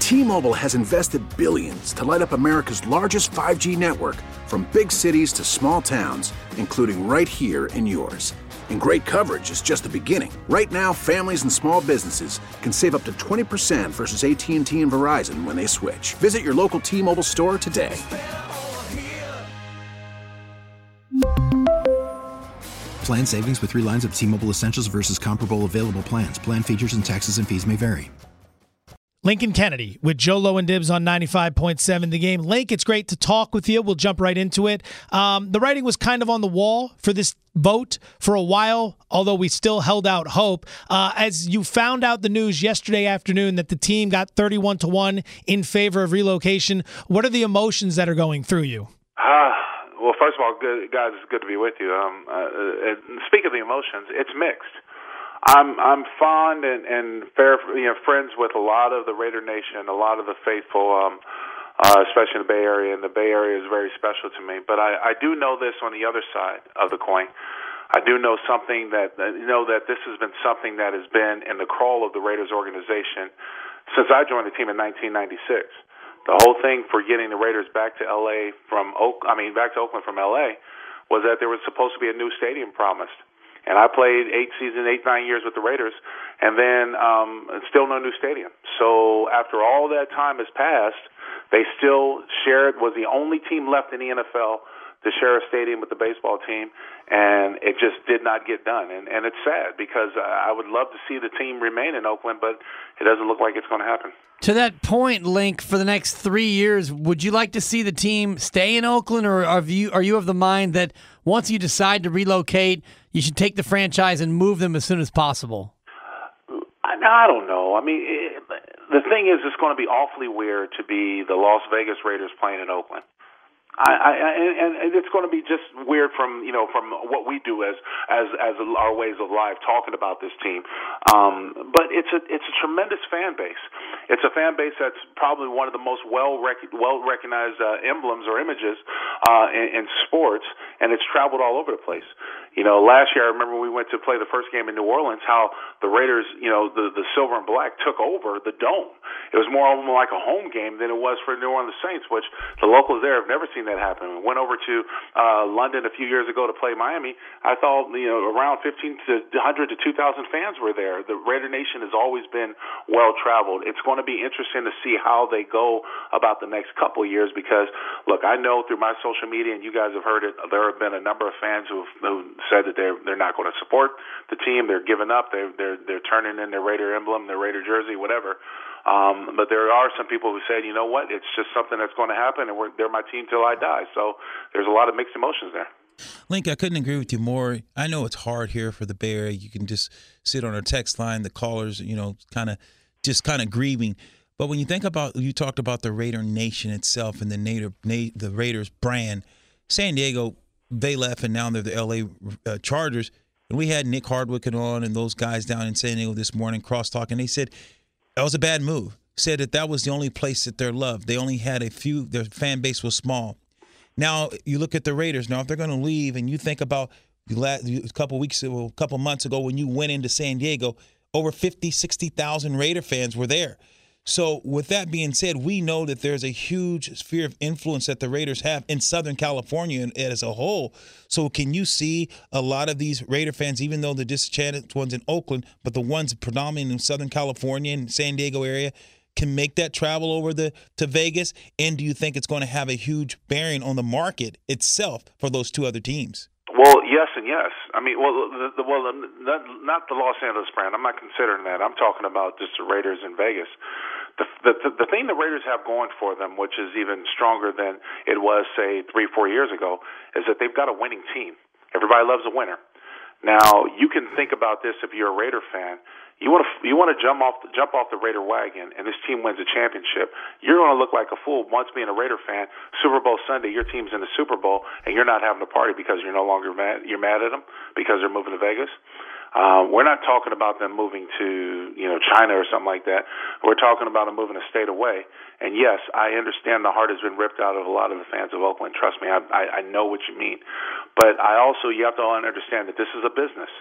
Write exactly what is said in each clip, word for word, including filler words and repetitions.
T-Mobile has invested billions to light up America's largest five G network, from big cities to small towns, including right here in yours. And great coverage is just the beginning. Right now, families and small businesses can save up to twenty percent versus A T and T and Verizon when they switch. Visit your local T-Mobile store today. Plan savings with three lines of T-Mobile Essentials versus comparable available plans. Plan features and taxes and fees may vary. Lincoln Kennedy with Joe Low and Dibs on ninety-five point seven The Game. Link, it's great to talk with you. We'll jump right into it. Um, the writing was kind of on the wall for this vote for a while, although we still held out hope. Uh, as you found out the news yesterday afternoon that the team got thirty-one to one in favor of relocation, what are the emotions that are going through you? Uh, well, first of all, good, guys, it's good to be with you. Um, uh, uh, speak of the emotions, it's mixed. I'm I'm fond and, and fair, you know, friends with a lot of the Raider Nation, a lot of the faithful, um, uh, especially in the Bay Area, and the Bay Area is very special to me. But I, I do know this on the other side of the coin. I do know something that you know that this has been something that has been in the crawl of the Raiders organization since I joined the team in nineteen ninety-six. The whole thing for getting the Raiders back to L A from Oak, I mean back to Oakland from L A, was that there was supposed to be a new stadium promised. And I played eight seasons, eight, nine years with the Raiders, and then um, still no new stadium. So after all that time has passed, they still shared, was the only team left in the N F L to share a stadium with the baseball team, and it just did not get done. And, and it's sad because I would love to see the team remain in Oakland, but it doesn't look like it's going to happen. To that point, Link, for the next three years, would you like to see the team stay in Oakland, or are you, are you of the mind that once you decide to relocate, you should take the franchise and move them as soon as possible? I, I don't know. I mean, it, the thing is, it's going to be awfully weird to be the Las Vegas Raiders playing in Oakland. I, I, and, and it's going to be just weird from you know from what we do as as as our ways of life talking about this team. Um, but it's a it's a tremendous fan base. It's a fan base that's probably one of the most well rec- well recognized uh, emblems or images uh, in, in sports, and it's traveled all over the place. You know, last year I remember we went to play the first game in New Orleans. How the Raiders, you know, the the silver and black took over the dome. It was more like a home game than it was for New Orleans Saints, which the locals there have never seen that happen. We went over to uh, London a few years ago to play Miami. I thought, you know, around fifteen to one hundred to two thousand fans were there. The Raider Nation has always been well traveled. It's going to be interesting to see how they go about the next couple of years because, look, I know through my social media, and you guys have heard it, there have been a number of fans who have said that they're they're not going to support the team. They're giving up. They're they're they're turning in their Raider emblem, their Raider jersey, whatever. Um, but there are some people who said, you know what, it's just something that's going to happen, and we're, they're my team till I die. So there's a lot of mixed emotions there. Link, I couldn't agree with you more. I know it's hard here for the Bay Area. You can just sit on our text line, the callers, you know, kind of just kind of grieving. But when you think about, you talked about the Raider Nation itself and the Nader, Na- the Raiders brand. San Diego, they left, and now they're the L A uh, Chargers. And we had Nick Hardwick on and those guys down in San Diego this morning, cross-talk, and they said that was a bad move. Said that that was the only place that they're loved. They only had a few, their fan base was small. Now, you look at the Raiders. Now, if they're going to leave, and you think about a couple weeks ago, a couple months ago when you went into San Diego, over fifty, sixty thousand Raider fans were there. So with that being said, we know that there's a huge sphere of influence that the Raiders have in Southern California as a whole. So can you see a lot of these Raider fans, even though the disenchanted ones in Oakland, but the ones predominant in Southern California and San Diego area, can make that travel over the, to Vegas? And do you think it's going to have a huge bearing on the market itself for those two other teams? Well, yes and yes. I mean, well, the, the, well, not, not the Los Angeles brand. I'm not considering that. I'm talking about just the Raiders in Vegas. The, the the thing the Raiders have going for them, which is even stronger than it was, say, three, four years ago, is that they've got a winning team. Everybody loves a winner. Now, you can think about this if you're a Raider fan. You want to you want to jump off the, jump off the Raider wagon, and this team wins a championship. You're going to look like a fool once being a Raider fan. Super Bowl Sunday, your team's in the Super Bowl, and you're not having a party because you're no longer mad. You're mad at them because they're moving to Vegas. Uh, we're not talking about them moving to, you know, China or something like that. We're talking about them moving a state away. And yes, I understand the heart has been ripped out of a lot of the fans of Oakland. Trust me, I, I, I know what you mean. But I also, you have to understand that this is a business.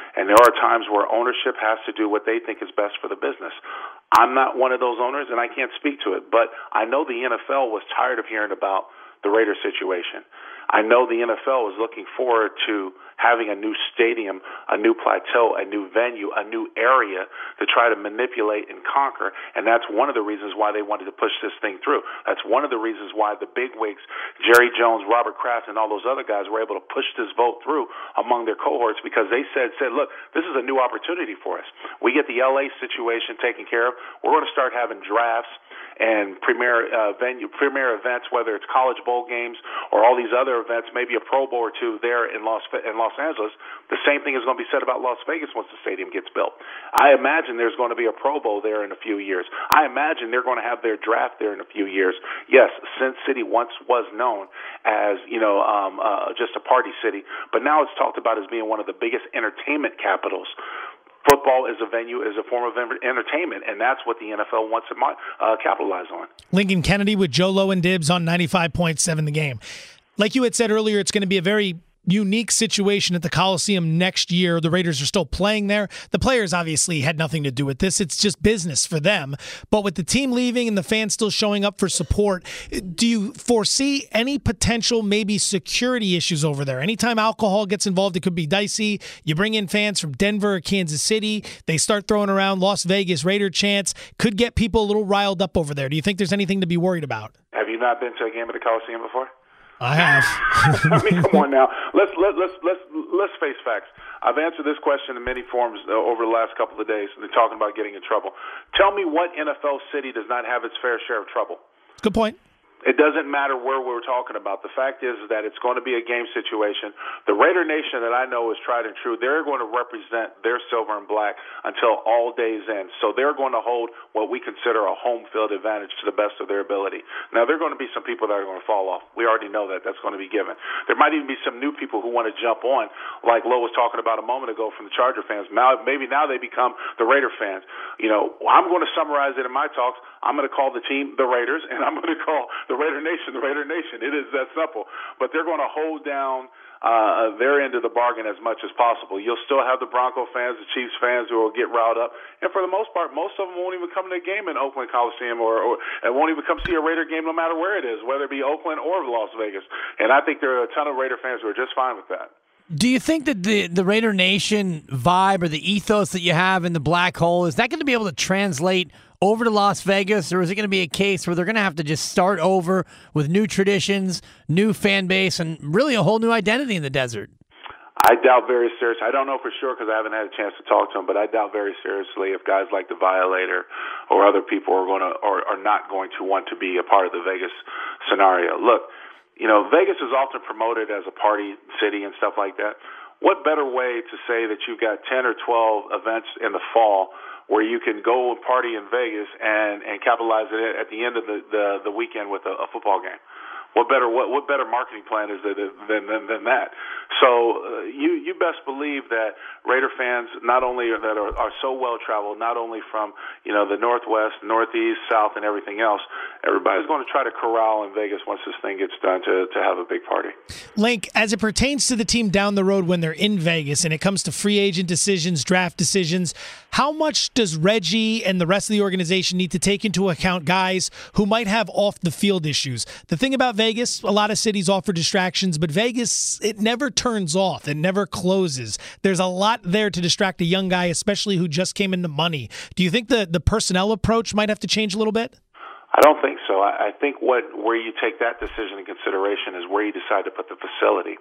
And there are times where ownership has to do what they think is best for the business. I'm not one of those owners, and I can't speak to it, but I know the N F L was tired of hearing about the Raiders situation. I know the N F L is looking forward to having a new stadium, a new plateau, a new venue, a new area to try to manipulate and conquer, and that's one of the reasons why they wanted to push this thing through. That's one of the reasons why the bigwigs, Jerry Jones, Robert Kraft, and all those other guys were able to push this vote through among their cohorts, because they said, said, look, this is a new opportunity for us. We get the L A situation taken care of. We're going to start having drafts and premier uh, venue, premier events, whether it's college bowl games or all these other events, maybe a Pro Bowl or two there in Los in Los Angeles. The same thing is going to be said about Las Vegas once the stadium gets built. I imagine there's going to be a Pro Bowl there in a few years. I imagine they're going to have their draft there in a few years. Yes, Sin City once was known as, you know, um, uh, just a party city, but now it's talked about as being one of the biggest entertainment capitals. Football is a venue, is a form of entertainment, and that's what the N F L wants to uh, capitalize on. Lincoln Kennedy with Joe Low and Dibs on ninety-five point seven The Game. Like you had said earlier, it's going to be a very unique situation at the Coliseum next year. The Raiders are still playing there. The players obviously had nothing to do with this. It's just business for them. But with the team leaving and the fans still showing up for support, do you foresee any potential maybe security issues over there? Anytime alcohol gets involved, it could be dicey. You bring in fans from Denver or Kansas City, they start throwing around Las Vegas Raider chants, could get people a little riled up over there. Do you think there's anything to be worried about? Have you not been to a game at the Coliseum before? I have. I mean, come on now. Let's let let's let's let's face facts. I've answered this question in many forms uh, over the last couple of days. They're talking about getting in trouble. Tell me what N F L city does not have its fair share of trouble? Good point. It doesn't matter where we're talking about. The fact is that it's going to be a game situation. The Raider Nation that I know is tried and true. They're going to represent their silver and black until all days end. So they're going to hold what we consider a home field advantage to the best of their ability. Now, there are going to be some people that are going to fall off. We already know that. That's going to be given. There might even be some new people who want to jump on, like Lo was talking about a moment ago from the Charger fans. Now, maybe now they become the Raider fans. You know, I'm going to summarize it in my talks. I'm going to call the team the Raiders, and I'm going to call the Raider Nation the Raider Nation. It is that simple. But they're going to hold down uh, their end of the bargain as much as possible. You'll still have the Bronco fans, the Chiefs fans who will get riled up. And for the most part, most of them won't even come to a game in Oakland Coliseum or, or and won't even come see a Raider game no matter where it is, whether it be Oakland or Las Vegas. And I think there are a ton of Raider fans who are just fine with that. Do you think that the, the Raider Nation vibe or the ethos that you have in the black hole, is that going to be able to translate over to Las Vegas, or is it going to be a case where they're going to have to just start over with new traditions, new fan base, and really a whole new identity in the desert? I doubt very seriously. I don't know for sure because I haven't had a chance to talk to him, but I doubt very seriously if guys like the Violator or other people are going to or are not going to want to be a part of the Vegas scenario. Look, you know, Vegas is often promoted as a party city and stuff like that. What better way to say that you've got ten or twelve events in the fall where you can go and party in Vegas and, and capitalize it at the end of the, the, the weekend with a, a football game? What better what what better marketing plan is there than than, than that? So uh, you you best believe that Raider fans not only are, that are, are so well traveled, not only from you know the Northwest, Northeast, South, and everything else. Everybody's going to try to corral in Vegas once this thing gets done to to have a big party. Link, as it pertains to the team down the road when they're in Vegas and it comes to free agent decisions, draft decisions, how much does Reggie and the rest of the organization need to take into account guys who might have off the field issues? The thing about Vegas, a lot of cities offer distractions, but Vegas, it never turns off. It never closes. There's a lot there to distract a young guy, especially who just came into money. Do you think the, the personnel approach might have to change a little bit? I don't think so. I, I think what where you take that decision in consideration is where you decide to put the facility.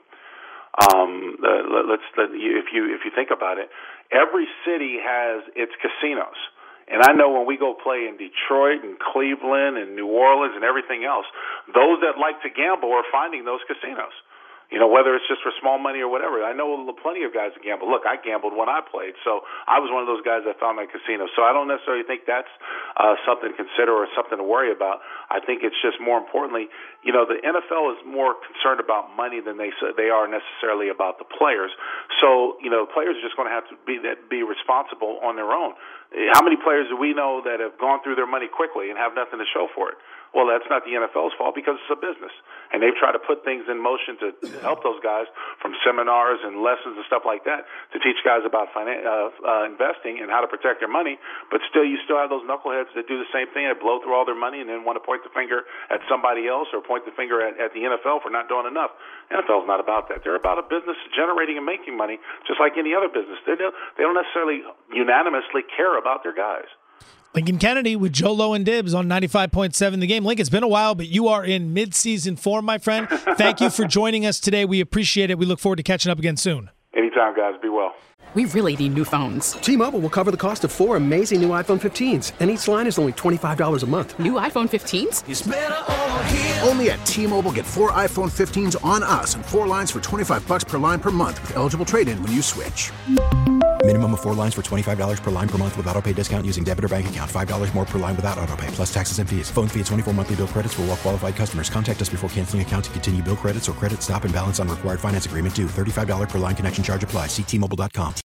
Um, the, let's the, if you if you think about it, every city has its casinos. And I know when we go play in Detroit and Cleveland and New Orleans and everything else, those that like to gamble are finding those casinos. You know, whether it's just for small money or whatever. I know plenty of guys that gamble. Look, I gambled when I played, so I was one of those guys that found my casino. So I don't necessarily think that's uh, something to consider or something to worry about. I think it's just more importantly, you know, the N F L is more concerned about money than they they are necessarily about the players. So, you know, players are just going to have to be be responsible on their own. How many players do we know that have gone through their money quickly and have nothing to show for it? Well, that's not the N F L's fault because it's a business. And they've tried to put things in motion to help those guys from seminars and lessons and stuff like that to teach guys about finan- uh, uh, investing and how to protect their money. But still, you still have those knuckleheads that do the same thing, that blow through all their money and then want to point the finger at somebody else or point the finger at, at the N F L for not doing enough. N F L is not about that. They're about a business generating and making money just like any other business. They don't, they don't necessarily unanimously care about their guys. Lincoln Kennedy with Joe Lowe and Dibs on ninety-five point seven The Game. Link, it's been a while, but you are in mid-season form, my friend. Thank you for joining us today. We appreciate it. We look forward to catching up again soon. Anytime, guys. Be well. We really need new phones. T-Mobile will cover the cost of four amazing new iPhone fifteens, and each line is only twenty-five dollars a month. New iPhone fifteens? It's better over here. Only at T-Mobile, get four iPhone fifteens on us and four lines for twenty-five bucks per line per month with eligible trade-in when you switch. Minimum of four lines for twenty-five dollars per line per month with autopay discount using debit or bank account. five dollars more per line without autopay, plus taxes and fees. Phone fee at twenty-four monthly bill credits for well-qualified customers. Contact us before canceling account to continue bill credits or credit stop and balance on required finance agreement due. thirty-five dollars per line connection charge applies. See T Mobile dot com.